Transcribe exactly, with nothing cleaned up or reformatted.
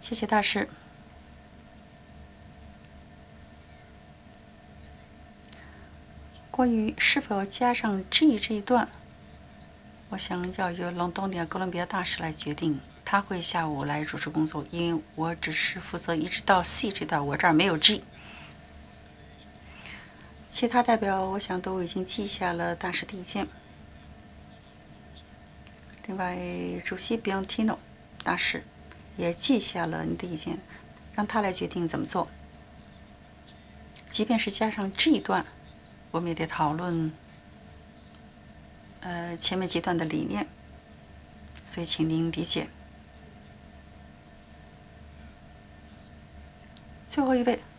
谢谢大师。关于是否要加上 G 这一段，我想要由隆多尼亚哥伦比亚大使来决定。他会下午来主持工作，因为我只是负责一直到 C 这段，我这儿没有 G。其他代表我想都已经记下了大使的意见。另外，主席 Biantino 大使也记下了你的意见，让他来决定怎么做。即便是加上这一段，我们也得讨论呃前面几段的理念，所以请您理解。最后一位